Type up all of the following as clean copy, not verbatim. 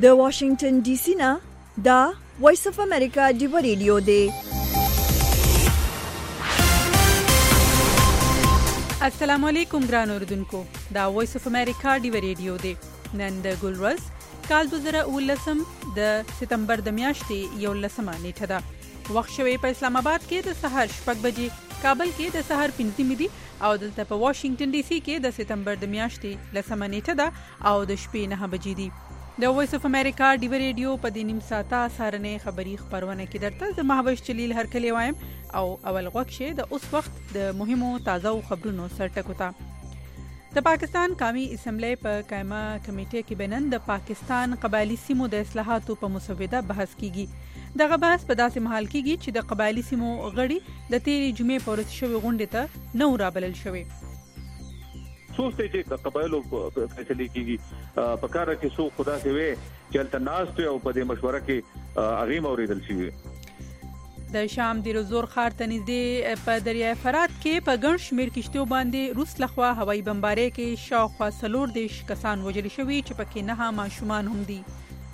د واشنگټن ډي سي نه دا وایس اف امریکا ډیو ریډیو دی. السلام علیکم ګران اوردونکو، دا وایس اف امریکا ډیو ریډیو دی. نن د ګل ورځ کال 2019 د سپتمبر د میاشتې 11 نیټه ده. وخت شوی په اسلام آباد کې د سحر 6 بجې، کابل کې د سحر 5 مدي او دلته په واشنگټن ډي سي کې د سپتمبر د میاشتې 10 نیټه ده او د شپې 9 بجې دي. د وایس اف امریکا ډیو ریډیو په دې نیم ساعته سهارنۍ خبری خبرونه کې درته د مهوش جلیل هرکلی وایم او اول غوښه د اوس وخت د مهمو تازه خبرونو سرټکو ته. د پاکستان قومي اسمبلی په قائمه کمیټه کې بنن د پاکستان قبایلی سیمو د اصلاحاتو په مسوده بحث کیږي. دغه بحث په داسې محل کېږي چې د قبایلی سیمو غړي د تیری جمعې په ورځ شوی غونډې ته نو رابلل شوی. سوچته چې قبایلو فیصله کیږي په کار کې سو خدا ته وي چې التناست او په دې مشوره کې اغیم اوریدل شي. د شام د رزور خار ته نږدې په دریای فرات کې په ګڼ شمېر کشتیو باندې روس لخوا هوایي بمبارۍ کې شاوخوا 40 کسان وژل شوي چې پکې 9 ماشومان هم دي.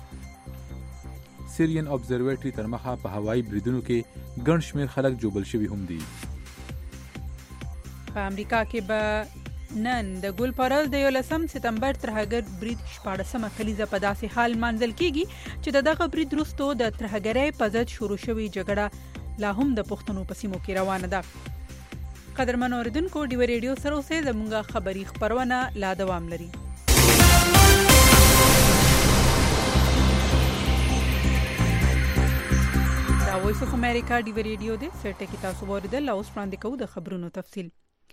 سیرین ابزرویټری تر مخه په هوایي بریدونو کې ګڼ شمېر خلک جوبل شوي هم دي. په امریکا کې به نن د ګل پرل د 11 سپتمبر ترهګر برید 14مه کلیزه په داسې حال منځل کیږي چې دغه برید وروسته د ترهګرۍ په ضد شروع شوی جګړه لا هم د پښتنو په سیمو کې روانه ده. قدرمن اوریدونکو، ډیو ریډیو سره اوسه زموږه خبری خبرونه لا دوام لري. دا وایس اف امریکا ډیو ریډیو دی. سرټه کې تاسو ورته لاوس وړاندې کوو د خبرونو تفصیل.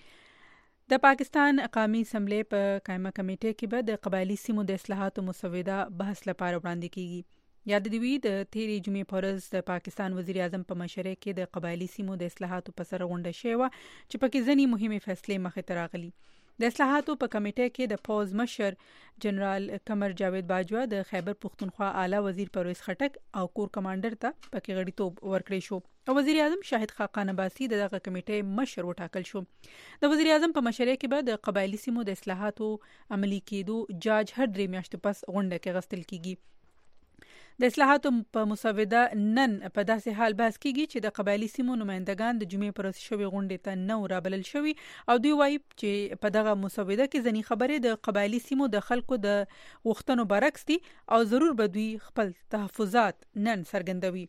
د پاکستان قومي اسمبلی په قائمه کمیټه کې به د قبایلی سیمو د اصلاحاتو مسوده بحث لپاره وړاندې کیږي. یاد دی د تیری جمعې په ورځ د پاکستان وزیر اعظم په مشرۍ کې د قبایلی سیمو د اصلاحاتو په سر غونډه شوه چې پکې ځینې مهمه فیصلې مخې ته راغلي. د اصلاحاتو په کمیټه کې د پوز مشر جنرال قمر جاوید باجوا، د خیبر پختونخوا اعلی وزیر پرویز خټک او کور کمانډر ته پکې غړیتوب ورکړی شو او وزیر اعظم شاهد خاقان عباسی دغه کمیټې مشر وټاکل شو. د وزیر اعظم په مشرۍ کې به د قبایلی سیمو د اصلاحاتو عملی کېدو جاج هر 3 میاشتې پس غونډه کې غستل کیږي. د اصلاحاتو په مسوده نن په داسې حال بحث کیږي چې د قبایلی سیمو نمائندگان د جمعې پر ورځ شوی غونډې ته نو رابلل شوی او دوی وایي چې په دغه مسوده کې ځینې خبرې د قبایلی سیمو د خلکو د غوښتنو برعکس دي او ضرور به دوی خپل تحفظات نن څرګندوي.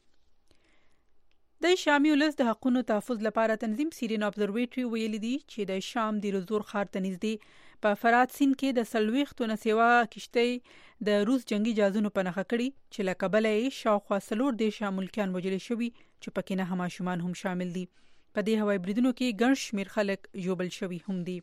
د شامي ولس د حقوقو تحفظ لپاره تنظیم سیرین ابزرویټری ویلي دی چې د شام د رزور خار ته نږدې په فرات سیند کې د 40 نه سیوا کشتۍ د روس جنگي جهازونو په نښه کړي چې له کبله یې شاوخوا 40 ملکیان وژل شوي چې پکې 9 ماشومان هم شامل دي. په دې هوایي بریدونو کې ګڼ شمېر خلک ژوبل شوي هم دي.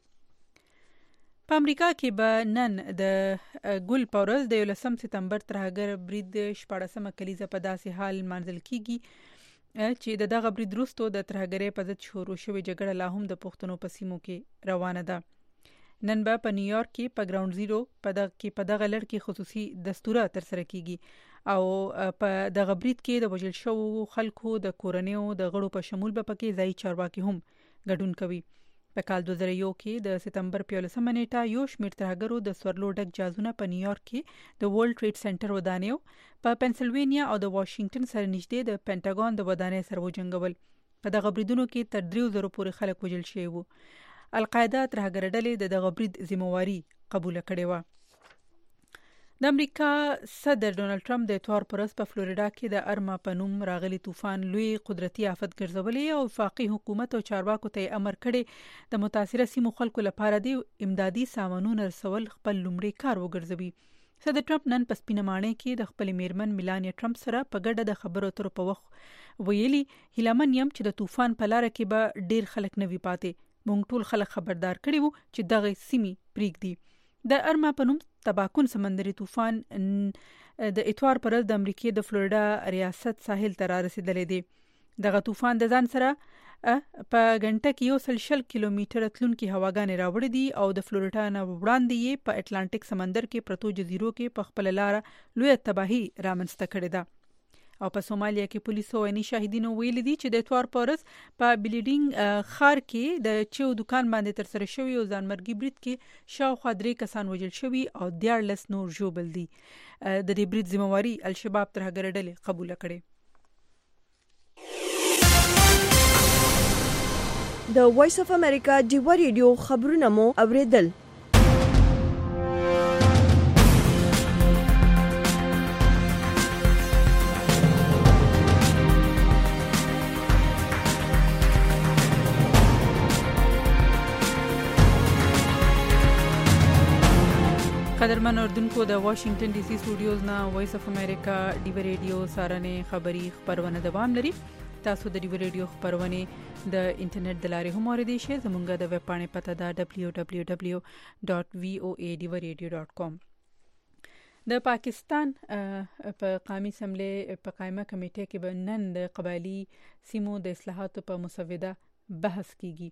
په امریکا کې به نن د ګل پورز د 11 سپتمبر ترهګر برید 14مه کلیزه په داسې حال منځل کیږي چې دغه برید وروسته د ترهګرۍ په ضد شروع شوې جګړه لا هم د پښتنو په سیمو کې روانه ده. نن به په نیویارک کې په ګراوند زیرو په دغه لړ کې خصوصي دستوره ترسره کیږي او په دغه برید کې د وژل شوو خلکو د کورنیو د غړو په شمول به پکې ځای چارواکي هم ګډون کوي. په کال 2001 کې د سپتمبر 15 نیټه یو شمېر ترهګرو د سورلو ډک جهازونه په نیویارک کې د ورلد ټریډ سنټر ودانیو په پنسلوینیا او د واشنگټن سره نږدې د پینټاګون د ودانۍ سره وجنګول. په دغه بریدونو کې تر 3000 پورې خلک وژل شوي وو. القاعده ترهګر ډلې دغه برید ذمہواری قبول کړې و. د امریکا صدر ډونالد ټرمپ د اتوار پر ورځ په فلوریدا کې د ارما په نوم راغلي طوفان لوی قدرتي آفت ګرځولې او وفاقي حکومت او چارواکو ته امر کړي د متاثره سیمو خلکو لپاره د امدادي سامانونو رسول خپل لومړی کار وګرځوي. صدر ټرمپ نن په سپینه ماڼۍ کې د خپل میرمن میلانیا ټرمپ سره په ګډه د خبرو اترو په وخت ویلي، هیلمن یم چې د طوفان په لار کې به ډیر خلک نه وي پاتې. مونږ ټول خلک خبردار کړي وو چې دغه سیمې پریږدي. د ارما په نوم تباکون سمندري طوفان د اتوار پر ورځ د امریکای د فلوریدا ریاست ساحل ته رسیدلې دی. دغه طوفان د ځان سره په غنټه کې 160 کیلومتره تلونکي هواګانې راوړې دي او د فلوریدا نه وړاندې یې په اټلانټیک سمندر کې پرتو جزیرو کې په خپل لار لوی تباہي رامنځته کړې ده. او په سومالیا کې پولیسو وایي شاهدینو ویلي دي چې د اتوار پورس په بلیډینګ خار کې د چیو دکان باندې تر سره شوی او ځانمرګي برید کې شاوخوا 3 کسان وژل شوي او 14 نور ژوبل دي. د دې برید ذمہواری الشباب تر هغه ډلې قبول کړي. د وایس اف امریکا ډیوا ریډیو خبرونه مو اوریدل. قدرمن اردوونکو د واشنگټن ډي سي سټوډیوز نه وایس اف امریکا ډیوا ریډیو سارنې خبری خبرونه دوام لري. تاسو د ډیوا ریډیو خبرونه د انټرنیټ د لارې هم اوریدئ شئ. زموږ د ویب پاڼې پته ده www.voadivaradio.com. د پاکستان په قومي اسمبلی په قائمه کمیټه کې به نن د قبایلی سیمو د اصلاحاتو په مسوده بحث کیږي.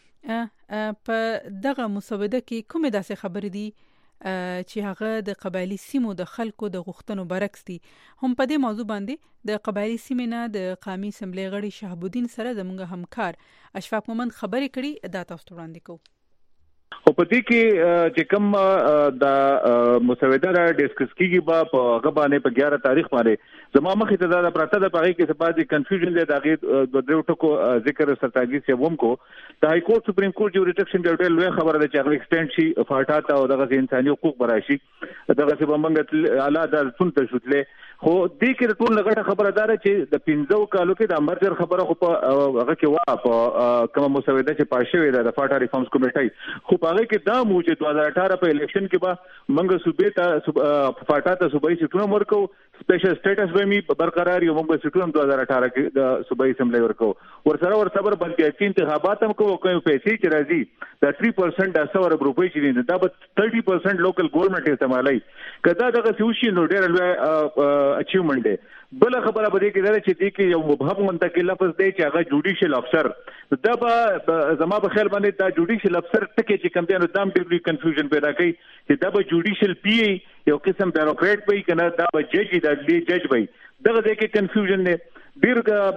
په دغه مسوده کې کومه داسې خبرې دي چې هغه د قبایلی سیمو د خلکو د غوښتنو برعکس دي. هم په دې موضوع باندې د قبایلی سیمې نه د قومي اسمبلی غړي شهابالدین سره زموږ همکار اشفاق مومند خبرې کړي. دا تاسو ته وړاندې کوو. او په دې کې چې کوم د مسوده را ډیسکس کیږي په هغه باندې په 11 تاریخ باندې زما مخې ته دا پراته د پاره کې څه بعضی کنفیوژن دی. دا غي د درو ټکو ذکر سرتاګي سیوم کو د های کورټ سپریم کورټ جوریډکشن ډیټیل لوی خبره ده چې هغه ایکسټند شي فاټات او دغه انساني حقوق براشي دغه څه بمنګ اعلی عدالتونو ته شوتله. خو دې کې ټول لګټه خبره ده چې د 15 کالو کې د امرجر خبره خو په هغه کې وا په کوم مسوده چې پاشوي ده د فاټا ریفارمز کمیټه خو په هغه کې دا موجود 2018 په الیکشن کې به منګ صوبې ته فاټا ته صوبایي سیټونه ورکو سپیشل سټیټس به می برقرار یو موږ سیټونه 2018 کې د صوبایي اسمبلی ورکو ورسره ورصبر بلکې انتخابات هم کوو کوم پیسې چې راځي د 3% د 100 روپۍ چې دي دا به 30% لوکل ګورنمنت استعمالي کدا دغه سوشي نو ډېر لوی اچیومنت دی. بل خبره به دې کې دا چې دې کې یو مبهم منتقل لفظ دی چې هغه جوډیشل افسر دا به زما په خیال باندې دا جوډیشل افسر ټکي چې کوم دی نو دام ډېر کنفیوژن پیدا کوي چې دا به جوډیشل پی یو قسم بیوروکرات وي کنه دا به جج دا دی جج وي دغه دې کې کنفیوژن دی. ډیر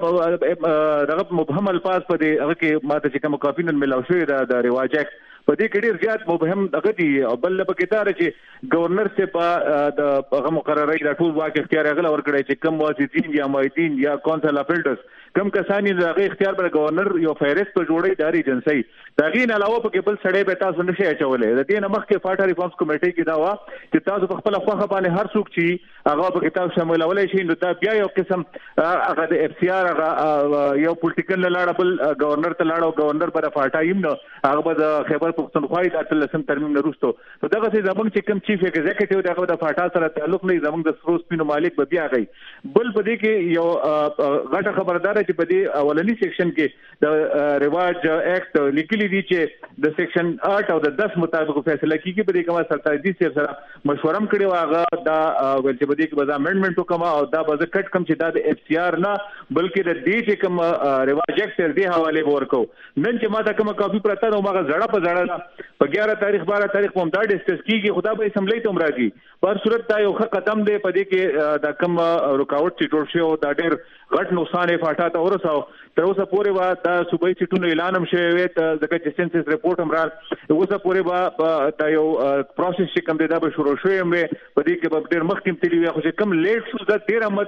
دغه مبهم الفاظ په دې هغه کې ماته چې کوم کافینن ملاو شوی دا د رواج اکټ په دې کې ډیر زیات مبهم دغه دی. بل په کې تار چې گورنر سے په د هغه مقررې د ټول واک اختیار غل ورکړي چې کوم موظفین یا مایدین یا کونسل افیلټس کم کسانی دغه اختیار پر گورنر یو فهرست په جوړي داري ایجنسی دغه نه علاوه په کې بل سړی به تاسو نشي اچولې. د دې نمخ کې فاټا ریفارمز کمیټه کې دا وا چې تاسو په خپل خواخه باندې هر څوک چې هغه په کې تاسو شاملولای شي نو دا بیا یو قسم هغه د اف سی آر یو پولیټیکل لاړه بل گورنر ته لاړو گورنر پر فاټا یم نو هغه به د خیبر پختونخوا د اتلسم ترمیم نه روستو نو دغه څه زمونږ چې کوم چیف ایگزیکټیو دغه د فاټا سره تعلق نه زمونږ د سروس پینو مالک به بیا غي. بل په دې کې یو غټه خبردار چې په دې اولنی سیکشن کې د رواج اکټ لیکلي دي چې د سیکشن 8 او د 10 مطابق فیصله کیږي. په دې کې ما سرتاجي سره مشورم کړی واغه دا ول چې په دې کې به امندمنت وکما او دا به کټ کم چې دا د اف سی آر نه بلکې د دې چې کوم رواج اکټ تر دې حواله ورکو. نن چې ما دا کوم کاپی پرته نو ما زړه په زړه په 11 تاریخ 12 تاریخ په مدار ډیسکس کیږي خدا به اسمبلی ته مرادي په صورت دا یو قدم دی په دې کې دا کوم رکاوټ چې جوړ شو دا ډېر غټ نقصان یې فاټا ته ورساو. تر اوسه پورې وا دا صوبایي سیټونو اعلان هم شوی وي ته ځکه چې سنسس ریپورت هم را اوسه پورې وا دا یو پروسس چې کوم دی دا به شروع شوی هم په دې کې به ډېر مخکې تللی وي خو چې کوم لیټ شو دا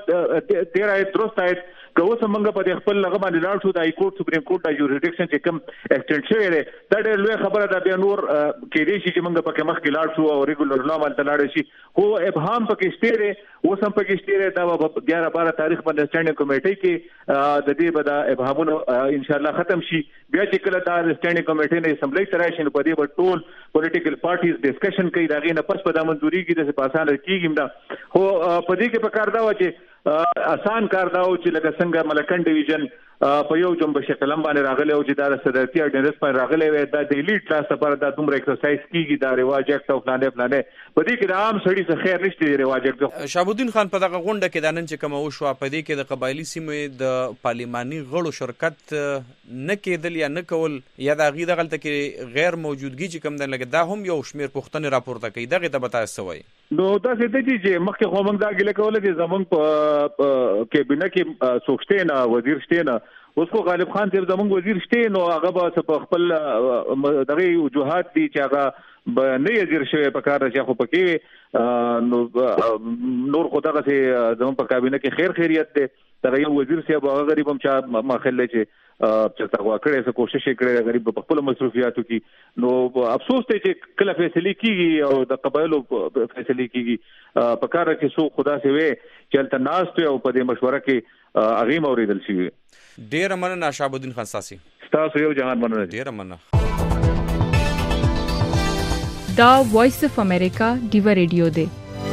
13 درست آیت که اوس موږ په خپل لغه باندې لاړ شو د های کورټ سپریم کورټ د جوریډکشن چې کوم ایکسټند شوی دی دا ډېر لوی خبره ده. بیا نور کې دې شي چې موږ په کې مخکې لاړ شو او ریګولر لا باندې لاړ شي خو ابهام پکې شته اوس هم پکې شته دا 11-12 تاریخ باندې سټینډینګ کمیټې کې د دې به دا ابهامونه ان شاء الله ختم شي. بیا چې کله دا سټینډینګ کمیټې نه اسمبلی ته راشي نو په دې به ټول پولیټیکل پارټیز ډسکشن کوي دا غي نه پس په د منځوري کې د پاسانه کېږي دا خو په دې کې په کار دا و چې آسان کار دا و چې لکه څنګه ملکن ډیویژن په یو جنبش قلم باندې راغلی او چې دا صدرتي اډنس باندې راغلی وي دا د لیډ کلاس لپاره دا دومره ایکسرسایز کیږي دا رواج اکټ او فلانه په دې کې د عام سړي څخه خیر نشته رواج اکټ. شهاب الدین خان په دغه غونډه کې د نن چې کوم وشو په دې کې د قبایلی سیمې د پارلماني غړو شرکت نه کېدل یا نه کول یا د غي دغلت کې غیر موجودګي چې کوم د لګ دا هم یو شمیر پښتنې راپورته کوي دغه ته بتا سوي. نو دا څه دي چې مخکې خو موږ دا ګله کوله چې زمونږ په کابینه کې سوچته نه وزیر شته نه اوس خو غالب خان صاحب زمونږ وزیر شته نو هغه به په خپل دغه وجوهات دي چې هغه نه یې زیر شوی په کار چې خو پکې نور خو دغه زمونږ په کابینه کې خیریت ده دغه یو وزیر صاحب هغه غریب هم چې ماخله چې تغوا کړي څه کوشش کړي غریب په خپل مصروفیاتو کې نو افسوس ته چې کله فیصله کیږي او د قبایلو فیصله کیږي په کار کې سو خدا سي وي چې تل ناست او په دې مشوره کې اغه موریدل شي. ډیر مننه شهاب الدین خان ساسي تاسو یو جهان مننه. ډیر مننه. دا وایس اف امریکا ډیوا ریډیو دی.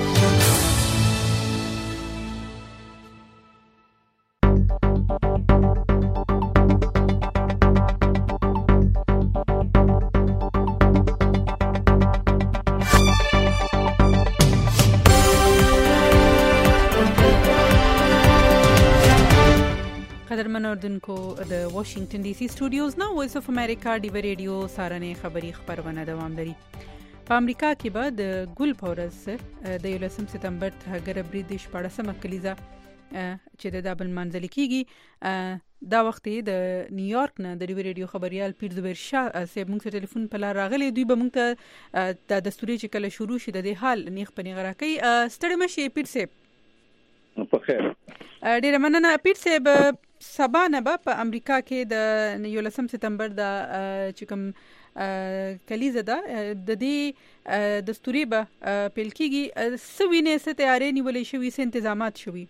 قدرمن اوردونکو د واشنگټن ډي سي سټوډیوز نه وایس اف امریکا ډیوا ریډیو سارنې خبری خبرونه دوام لري. په امریکا کې به د ګل پورس د 11 سپتمبر هغه بریټیش پاړسمه کلیزه چې د دابل منځل کیږي دا وخت د نیویارک نه د ډیوا ریډیو خبريال پیر زبیر شاه سیب موږ ټلیفون په لار راغلي دوی به موږ ته د دستوري چې کله شروع شي د حال نیخ پنی غراکي ستړي مشي پیر سیب په خیر. ډیر مننه پیر سیب. سبا نه په امریکا کې د 11 سپتمبر د چې کوم کلیزه ده د دې دستوري به پیل کیږي سوینه ست تیاری نیولې شوې س انتظامات شوي.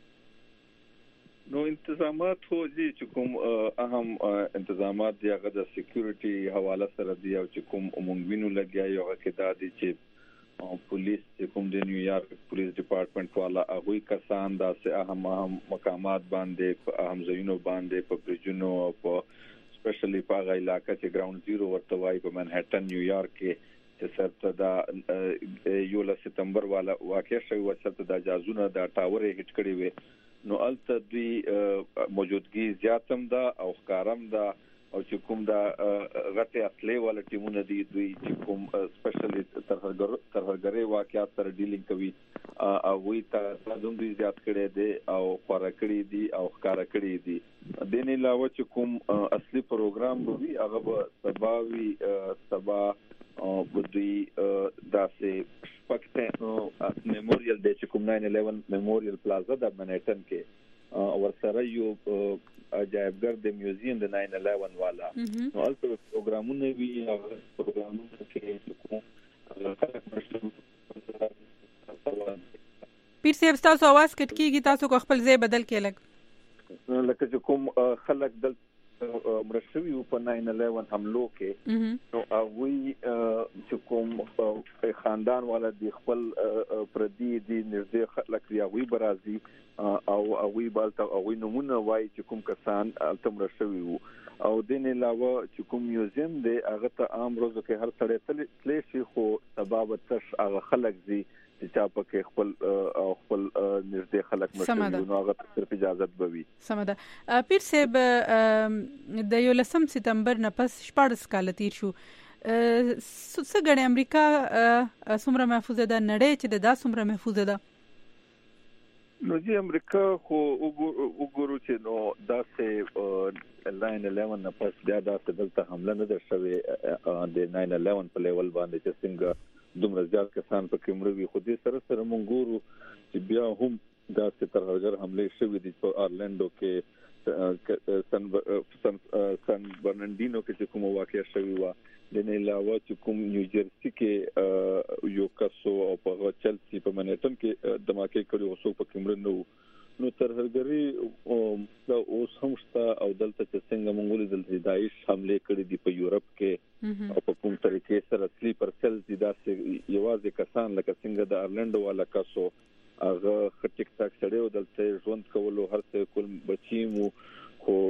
نو انتظامات هو دي چې کوم اهم انتظامات دی هغه د سکیورټي حواله سره دی او چې کوم عمومینو لګیا یو کې دا دي چې پولیس چې کوم د نیویارک پولیس ډپارټمنټ والا هغه کسان دا سه اهم مقامات باندې اهم ځایونو باندې په برجونو او په سپیشلی په هغه علاقې چې ګراوند زیرو ورته وایي په منهټن نیویارک کې چې سرته دا 11 سپتمبر والا واقع شوی و چې د جازونه د ټاور هټ کړی وي نو الته دوی موجودګي زیاتم دا او ښکارم دا او چې کوم دا غټه اصلي والا ټیمونه دي دوی چې کوم سپیشلی ترهګری واقعات سره ډیلینګ کوي او وی ته دوی زیات کړي دي او خورا کړي دي او ښکارا کړي دي. د نه علاوه چې کوم اصلي پروګرام وي هغه به سبا دوی داسې پکته میموریل د چې کوم 9/11 میموریل پلازا د منهټن کې ورسره یو عجایبګر د میوزیم د 9/11 والا نو البته پروګرامونه وی هغه پروګرامونه کې کوم پیر صاحب تاسو आवाज کټ کیږي تاسو کو خپل ځای بدل کې لکه چې کوم خلک دل مرشوي په 9/11 حملو کې نو هغه چې کوم خاندان والا د خپل پردي دي نږدې خلک یاوي برازي او هغه بالته هغه نمونه وای چې کوم کسان الته مرشوي او د نه علاوه چې کوم میوزیم دی هغه ته عام روزو کې هر سړی تل شي خو سبب تش هغه خلک دي چې چا پکې خپل نږدې خلک مشهور نو هغه صرف اجازه بوي. سمده پیر صاحب د 11 سپتمبر نه پس 14 کال تیر شو څنګه امریکا څومره محفوظه ده نړۍ چې دا څومره محفوظه ده؟ نو چې امریکا خو وګورو چې نو دا سه 9/11 نه پس بیا دا دلته حمله نه ده شوې د 9/11 په لیول باندې چې څنګه دومره زیات کسان په کمروي خو دې سره موږ ګورو چې بیا هم دا ترهګر حمله شوې دي په اورلاندو کې سن برناردینو کې کوم واقعیا شوې و د نه علاوه چې کوم نیوجرسي کې یو کسو او په چلسي په منهټن کې دماکې کړي اوسو په کمرنو نو ترهګری دا اوس هم شته او دلته چې څنګه مونږ دلته داعش حمله کړې دي په یورپ کې او په کوم طریقې سره سلیپر سیل دي دا یوازې کسان لکه څنګه د اورلاندو والا کسو هغه ټیک ټاک سره دلته ژوند کولو هر څه کول بچیمو خو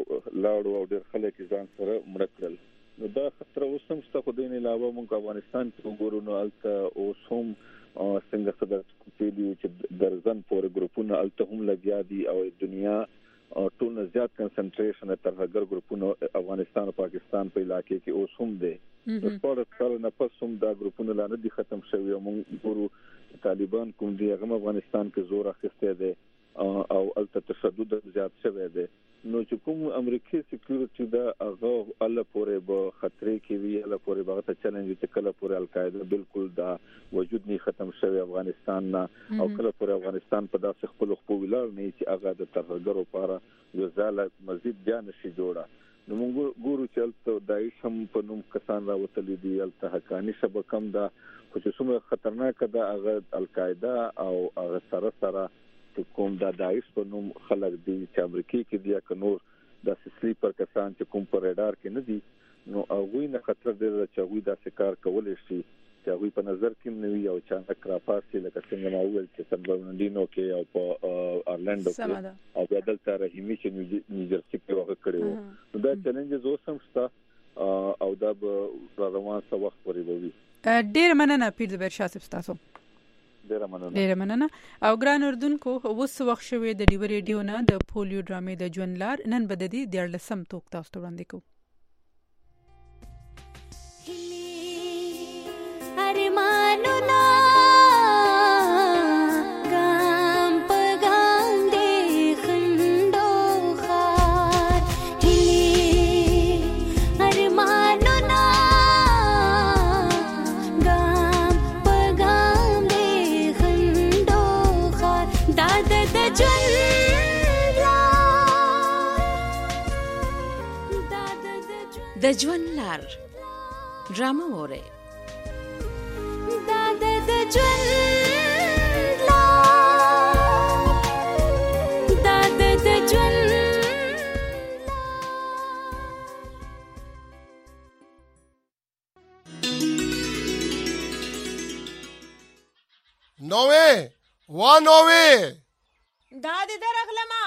ولاړو او ډېر خلک ځان سره مړ کړل. نو دا خطر اوس هم شته، خو دین علاوه موږ افغانستان کې وګورو نو الته اوس هم څنګه خبر کوي چې درزن پورې ګروپونه الته هم لګیا دي او دنیا ټول نه زیات کنسنټریشن تر هغه ګروپونو افغانستان او پاکستان په علاقې کې اوس هم دي. د سپورت کال نه پس هم دا ګروپونه لا نه دي ختم شوی. موږ ګورو طالبان کوم دي هغه افغانستان کې زور اخیسته دي او الته تشدد زیات شوی دی. نو چې کوم امریکای سکیورټي دا هغه الله پورې به خطرې کې وی، الله پورې به ته چیلنج چې کله پورې القاعده بالکل دا وجود نه ختم شوی افغانستان نه، او کله پورې افغانستان په داسې خپل خپل ولر نه چې هغه د ترهګرو لپاره یو ځاله مزید بیا نشي جوړه. نو موږ ګورو چې الته داعش هم په نوم کسان راوتلي دي، الته حقانی شبکه هم دا خو چې څومره خطرناک ده هغه القاعده او هغه سره کوم دا داعش په نوم خلک دي چې امریکای کې دي یا نور د سلیپر کسان چې کوم پر رادار کې نه دي. نو هغه نه خطر دی چې هغه دا کار کولای شي چې هغه په نظر کې نه وي او چې اکرافاسي لکه څنګه ما وویل چې سن برناردینو کې او په اورلاندو کې او بدل تر رحیمي چې نیوجرسي کې وغه کړو. نو دا چیلنجز اوسم شته او دا به روان څه وخت پورې وي. ډیر مننه پیر زبیر شاه صاحب تاسو. ډیره مننه. او ګران اردوونکو اوس وخت شوی د ډیو ریډیو نه د پولیو ډرامې د ژوند لار نن به د دې 14 توک تاسو ته وړاندې کوو. ارمانونه ګام په ګام دې خندو خار هلي ارمانونه ګام په ګام دې خندو خار داد د ژوند لار د ژوند لار ډرامه وره نوے وا نوے دادی درغلما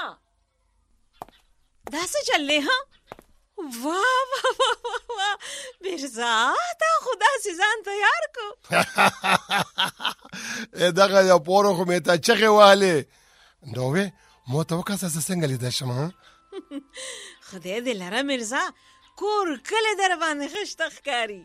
دا څه چلې ها واہ واہ واہ واہ مرزا تا خدا سيزان تیار کو دغه یو پورو خو مې ته چغه واله نوې مو ته وکاسه څنګه لیدل شم خدای دې لره مرزا کور کله در باندې خشت ښکاری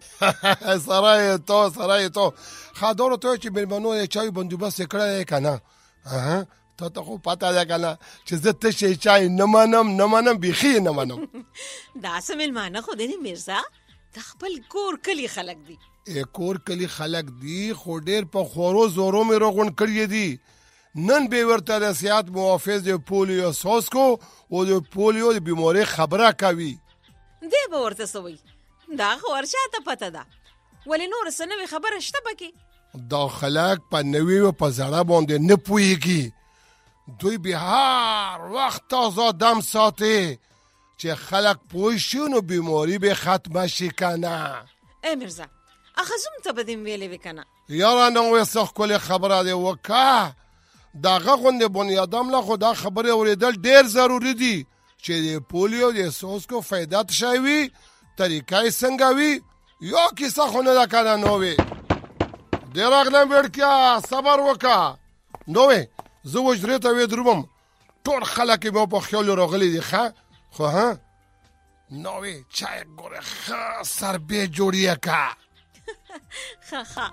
سرای تو خادورو ته چې مېلمنو یې چای بندوبست کړی کنه ته خو پاته ده کنه چې زه ته شي چای نه منم بيخي نه منم دا سمل مانه خو دې مرزا د خپل کور کلی خلق دي کور کلی خلق دي خو ډېر په خورو زورو مې روغون کړی دي. نن به ورته د سیاحت محافظ د پولیو سوسکو او د پولیو د بیماری خبره کوي. دې به ورته سوي دا خو ورشاته پته ده ولې نور سنوي خبره شته پکې دا خلک په نوي او په زړه باندې نه پويږي. دوی به هر وخت تازه دم ساتي چې خلک پوه شي نو بیماری به ختم شي کنه. ای مرزا اخزم ته بدیم ویلې وکنه یاره نو وسخ کول خبره دی وکا داغه غونډه بنیادم لا خدا خبره اوریدل ډیر ضروری دي چې د پولیو د سوس کو فائدہ تشوي طریقې څنګه وي یو کیسه خونه دا کنه نو وي ډیرغلم ورکیا صبر وکا نو وي زه وجرې ته وې دروم ټول خلک مې په خیال راغلي دي خو ها نو وي چای ګوره سر به جوړیه کا خا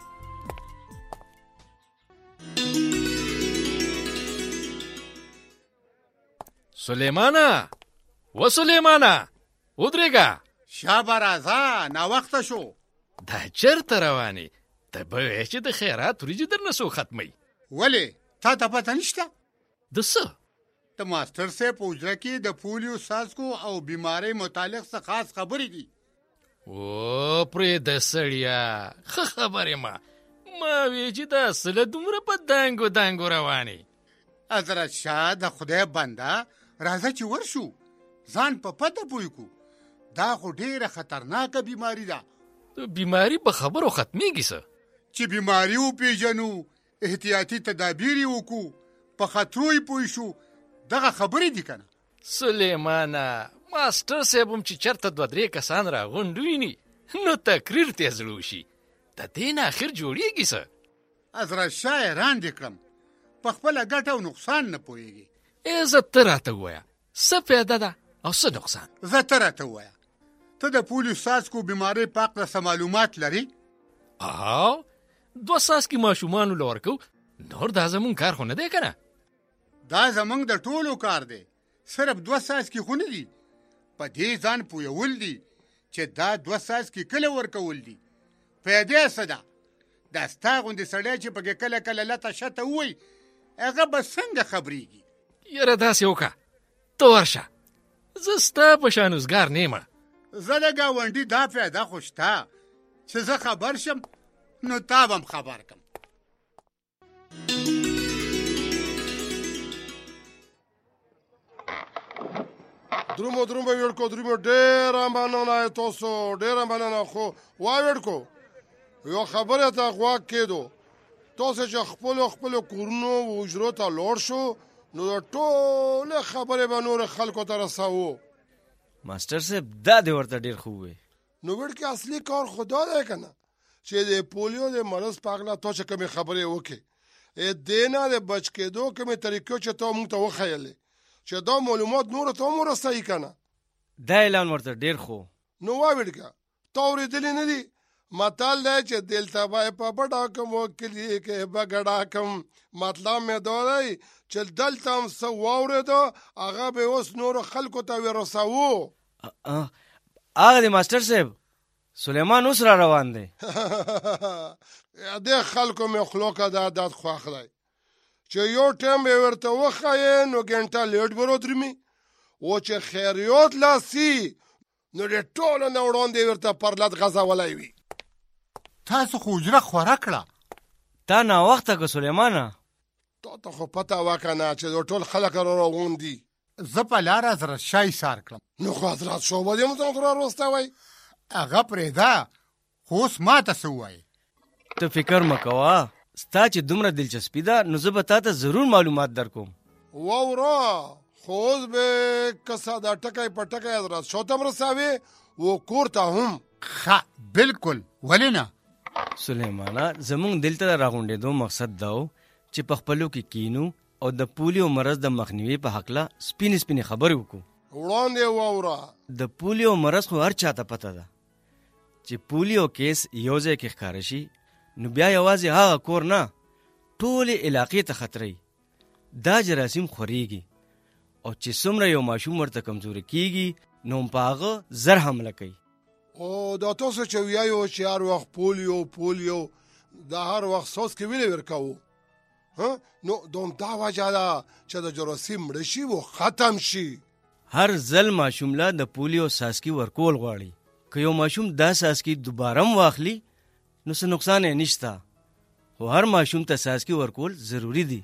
سلیمانا و سلیمانا ودرېګا شابه راځه نا وخت شو دا چرته رواني ته به چې د خیرات ورځې درنه سو ختمي ولی تا ته پته نشته د څه د ماستر صاحب په حجره کې د پولیو سازکو او بیماری متعلق څه خاص خبرې دي. او پرې د سړیا خبرې ما وی چې دا سله دومره په دانګو رواني. حضرت شاه د خدای بنده راځه چې ورشو ځان په پته پوي کو دا خو ډیره خطرناکه بیماری ده. بیماری په خبرو ختميږي څه چې بیماری او پیژنو احتیاطي تدابیر وکړو په خطرې پوي شو دغه خبرې دي کنه. سلیمانا ماسټر صاحب هم چې چرته 2-3 کسان راغونډ ویني نو تقریر ته زړه شي د دې نه اخر جوړیږي څه. حضرت شاه حیران دي کړم، په خپله ګټه او نقصان نه پوهېږي. زه ته راته ووایه څه فایده ده او څه نقصان؟ زه ته راته ووایه ته د پولیو څاڅکو بیمارۍ په هکله څه معلومات لري؟ 2 څاڅکي ماشومانو له ورکو، نور دا زمونږ کار خو نه دی که نه؟ دا زمونږ د ټولو کار دی، صرف 2 څاڅکي خو نه دي. په دې ځان پوهول دي چې دا 2 څاڅکي کله ورکول دي. فایده څه ده؟ دا ستا غوندې سړی چې پکې کله کله لته شته ووایي هغه به څنګه خبرېږي؟ یاره داسې وکړه ته ورشه، زه ستا په شان اوزګار نه یم. زه د ګاونډي دا فایده خو شته چې زه خبر شم نو تا به هم خبر کم. درومو ویړکو درومو ډېره مننه تاسو، ډېره مننه. خو ویړکو یو خبره ته غوږ کېدو، تاسو چې خپلو کورونو و حجرو ته لاړ شو نو د ټولې خبرې به نور خلکو ته رسوو. ماسټر صاحب دا دې ورته ډېر ښه ووی. نو وړکې اصلي کار خو دا دی که نه چې د پولیو د مرض په هکله تا چې کومې خبرې وکړې دې نه د بچ کېدو کومې طریقې چې تا موږ ته وښیلې چې دا معلومات نورو ته هم ورسوي که نه. دا اعلان ورته ډېر خو. نو وړکه تا اورېدلې نه دي؟ متل دی چې دلته به په بډا کم و کلي کې به ګډا کم. مطلب مې دا دی چې دلته هم څه واورېده هغه به اوس نورو خلکو ته ورسوو. هغه دی ماسټر صاحب سلیمان اوس را روان دی. د خلکو مې خلو که دا عادت خوښ دی چې یو ټایم به ورته وښیې نو ګنټه لیټ به رودرمي، و چې خیریات لاسي نو د ټولو نه وړاندې ورته پرلت غځولی وي. تاسو خو حجره خوره کړه. تا ناوخته که سلیمانه؟ تا ته خو پته وه که نه چې د ټول خلک را راغونډ دي. زه په لاره حضرت شاه ایثار کړم. نو خو حضرت شاه به دې مو ته را راوستوی؟ هغه پرېږده، خو اوس ما ته څه ووایې؟ ته فکر مه کوه، ستا چې دومره دلچسپي ده نو زه به تا ته ضرور معلومات در کوم. واوره خو اوس به که څه دا ټکی په ټکی حضرت شاه ته هم رسوې و کور ته هم. ښه بلکل، ولې نه؟ سلیمانه زمونږ دلته د راغونډېدو مقصد دا و چې په خپلو کې کینو او د پولیو مرض د مخنیوي په هکله سپینې خبرې وکړو. وړاندې واوره د پولیو مرض خو هر چاته پته ده چې پولیو کیس یو ځای کې ښکاره شي نو بیا یوازې هغه کور نه ټولې علاقې ته خطرې. دا جراثیم خورېږي او چې څومره یو ماشوم ورته کمزوري کېږي نو په هغه زر حمله کوي. او دا تاسو چې ویایو چې هر وخت پولیو دا هر وخت سوس کې ویلې ورکوو نو دوم دا وجه ده چې د جراثیم مړه شي و ختم شي. هر ځل ماشوم له د پولیو ساسکي ورکول غواړي، که یو ماشوم دا ساسکي دوباره هم واخلي نو څه نقصان یې نشته، خو هر ماشوم ته ساسکي ورکول ضروری دي.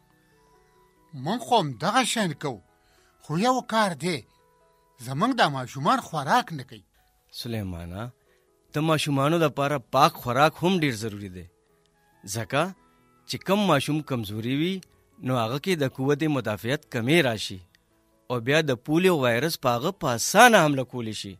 موږ خو هم دغه شان کوو، خو یو کار دی زمونږ د ماشومان خوراک نه کوي. سلیمانه د ماشومانو دپاره پاک خوراک هم ډیر ضروری دی، ځکه چې کم ماشوم کمزوري وي نو هغه کې د قوت مدافعت کمی راشي او بیا د پولیو وایرس په هغه په اسانه حمله کولی شي.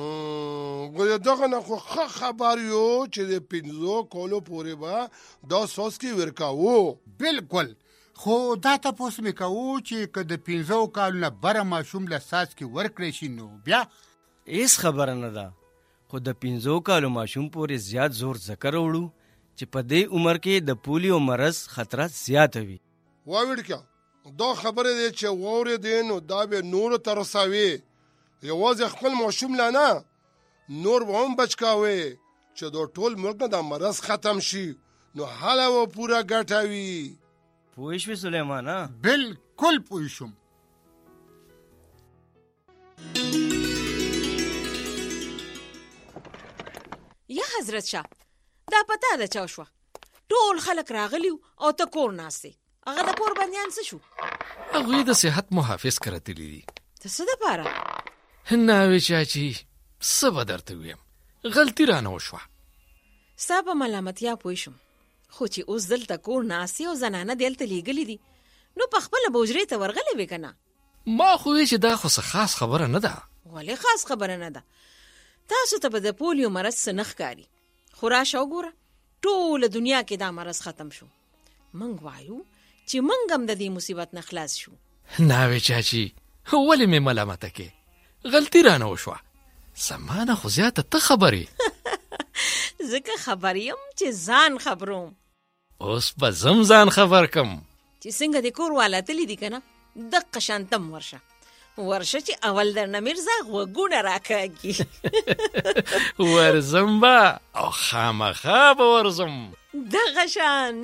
دغه نه خو ښه خبر یو چې د 5 کالو پورې به دا ساسکي ورکوو. بلکل، خو دا تپوس مې کوو چې که د 5 کالو نه بره ماشوم له ساسکي ورکړی شي نو بیا هیڅ خبره نه ده، خو د 5 کالو ماشوم پورې زیات زور ذکر وړو چې په دې عمر کې د پولیو مرض خطره زیاته وي. واوړکه دا خبره دی چې واورېدې نو دا به نورو ته رسوي، یوازې خپل ماشوم لا نه نور به هم بچ کوي چې د ټول ملک نه د مرض ختم شي نو هله و پوره ګټه وي. پوه شوې سلیمانه؟ بلکل پوه شوم. یا حضرت شاه دا پتا ده چا شوه ټول خلک راغلیو او ته کور ناستې، هغه د کور بندیان څه شو؟ هغوی د صحت محافظ کره تللي دي. ته څه دپاره؟ ناوې چاچي څه به درته ویم، غلطي رانه وشوه. ستا په ملامتیا پوه شوم، خو چې اوس دلته کور ناستې او زنانه دلته لیږلي دي نو په خپله به حجرې ته ورغلی وې که نه؟ ما خو چې دا خو خاص خبره نه ده. ولې خاص خبره نه ده؟ تاسو ته به د پولیو مرض څه نه ښکاري، خو راشه وګوره ټوله دنیا کې دا مرض ختم شو. موږ وایو چې موږ هم د دې مصیبت نه خلاص شو. ناوې چاچی ولې مې ملامته کې؟ غلطي رانه وشوه. زمانه خو زیاته ته خبرې. ځکه خبر یم چې ځان خبروم. اوس به زم ځان خبر کم چې څنګه د کور والا تلی دي که نه، دقه شانتم ورشه چې اول درنه میرزا غوږونه راکاږي. ورزم به او خامخا به ورزم دغه شان.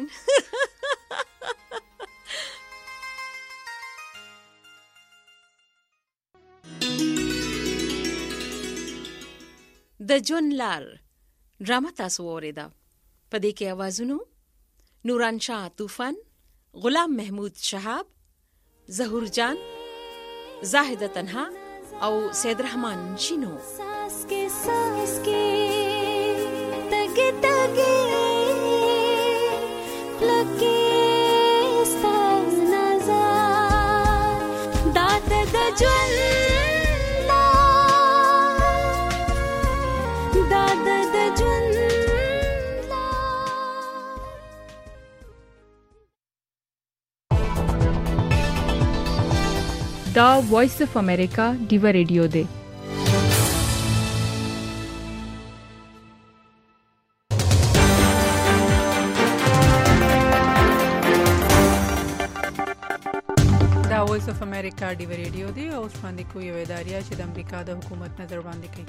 د ژوند لار ډرامه تاسو واوریده. په دې کې اوازونو نوران شاه طوفان، غلام محمود شهاب، ظهور جان، زاهده تنها او سید رحمان شینو. ساس کے تگے تگے لکے ساز نظر داد د ژوند دا وایس اف امریکا ډیوا ریډیو دی. دا وایس اف امریکا ډیوا ریډیو دی او څنګه کوي یو ادارې چې د امریکا د حکومت نظر باندې کوي.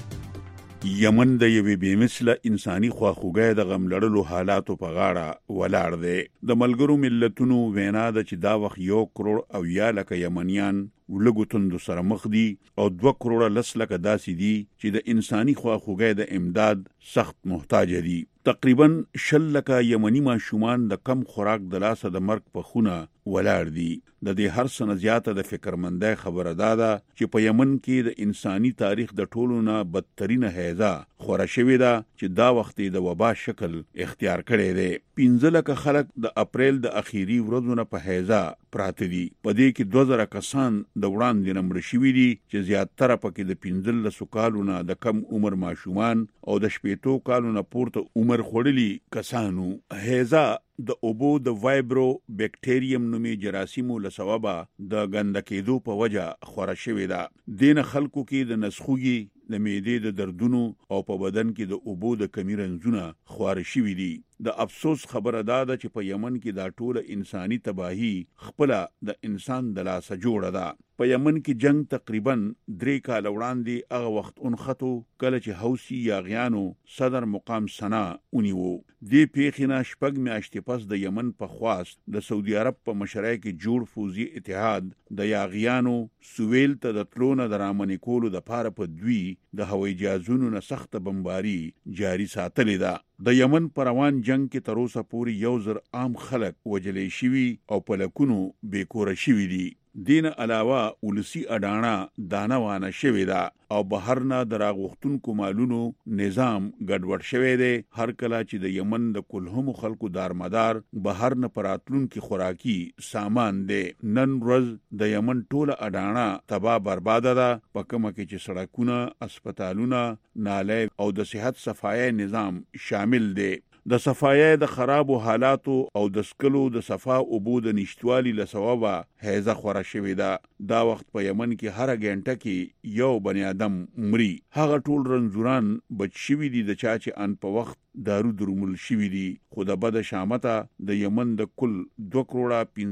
یمن د یوې بېمثله انساني خواخوږۍ د غم لړلو حالاتو په غاړه ولاړ دی. د ملګرو ملتونو وینا ده چې دا وخت 1 کروڑ او 1 لک یمنیان ولګو توندو سره مخ دي او 2 کروڑ 10 لک داسې دي چې د انساني خواخوږۍ د امداد سخت محتاج دي. تقریبا 10 لک یمني ماشومان د کم خوراک د لاسه د مرګ په خونه ولاړ دي. د دې هر څه نه زیاته د فکرمندۍ خبره ده چې په یمن کې د انساني تاریخ د ټولو نه بدترینه هیزه خوره شوې ده چې دا وخت د وبا شکل اختیار کړی دی. 15 لک خلک د اپریل د اخیری ورځو نه په هیزه پراته دي. په دې کې 2000 کسان د وړاندې نه مړه شوي دي چې زیاتره پکې د 15 کالو نه د کم عمر ماشومان او د 80 کالو نه پورته عمر خوړلي کسانو. هیزه د اوبو د وایبرو بیکټیریم نومي جراثیمو له سببه د ګندکېدو په وجه خوره شوې ده. دین خلکو کې د نسخوږي، د معدې د دردونو او په بدن کې د اوبو د کمی رنځونه خواره شوي دي. د افسوس خبره ده چې په یمن کې دا ټوله انساني تباہي خپل د انسان د لاسه جوړه ده. په یمن کې جنگ تقریبا 3 کال وړاندې هغه وخت اونخته کله چې حوثي یاغیانو صدر مقام صنعا ونیو. دې پیښې نه 6 میاشتې پس د یمن په خواست د سعودي عرب په مشرۍ کې جوړ فوزي اتحاد د یاغیانو سویل ته د تلونه د رامنې کولو د پاره په دوی د هوایي جهازونو نه سخت بمباري جاری ساتلې ده. د یمن پر روان جنگ کې تر اوسه پورې 1000 عام خلک وجلې شوي او په لکونو بیکوره شوي دي. دین علاوه ولسی اډانا دانه وانه شوی دا او بهر نه دراغوختونکو مالونو نظام ګډوډ شوی دی. هر کله چې د یمن د کلهم خلکو دارمدار بهر نه پراتلون کې خوراکي سامان دی. نن ورځ د یمن ټوله اډانا تباہ برباد ده. په کومه کې چې سړکونه، اسپیټالونه، نالۍ او د صحت صفایي نظام شامل دی. د صفایي د خرابو حالاتو او د سکلو د صفا اوبو د نشټوالي له سببه هیزه خوره شوې ده. دا وخت په یمن کې هر غنټه کې یو بنی آدم مري. هغه ټول رنځوران بچ شوي دي د چا چې ان په وخت دارو درمل شوي دي. خو د بد شامته د یمن د کل 2 کروڑ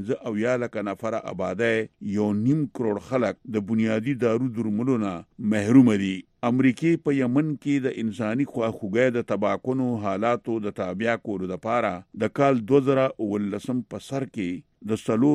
15 لک نفر آبادی 1.5 کروڑ خلک د بنیادی دارو درملونه محروم دي. امریکای په یمن کې د انساني خواخوږۍ د تباکونو حالاتو د تابع کولو لپاره د کال 2019 په سر کې د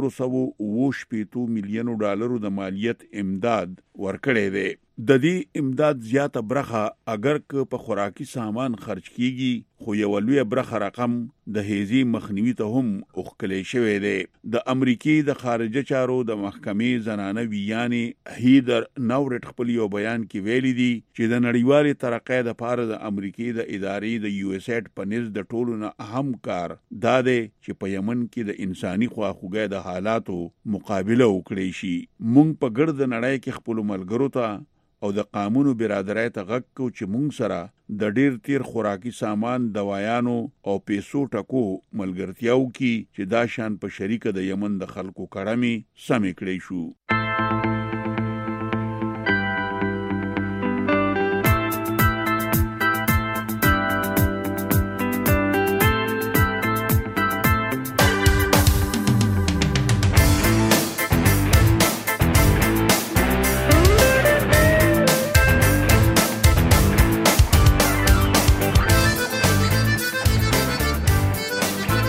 480 میلیون ډالرو د مالیت امداد ورکړی دی. د دې امداد زیاته برخه اگر که په خوراکي سامان خرج کیږي، خو یو لوی برخه رقم د هیزي مخنیوي ته هم اوخکلې شوی دی. د امریکای د خارجه چارو د محکمې زنانه ویاني هیدر نورټ خپل یو بیان کې ویلي دي چې د نړیوالې ترقۍ د پاره د امریکای د ادارې د یو اس ایډ په نس د ټولو نه اهم کار دا دی چې په یمن کې د انساني خواخوږۍ د حالاتو مقابله وکړي شي. مونږ په ګرد نړۍ کې خپل ملګرو ته او د قانونو برادرۍ ته غږ کو چې مونږ سره د ډیر تیر خوراکي سامان، دوايانو او پیسو ټکو ملګرتیاو کی چې دا شان په شریکه د یمن د خلکو کړمي سمې کړی شو.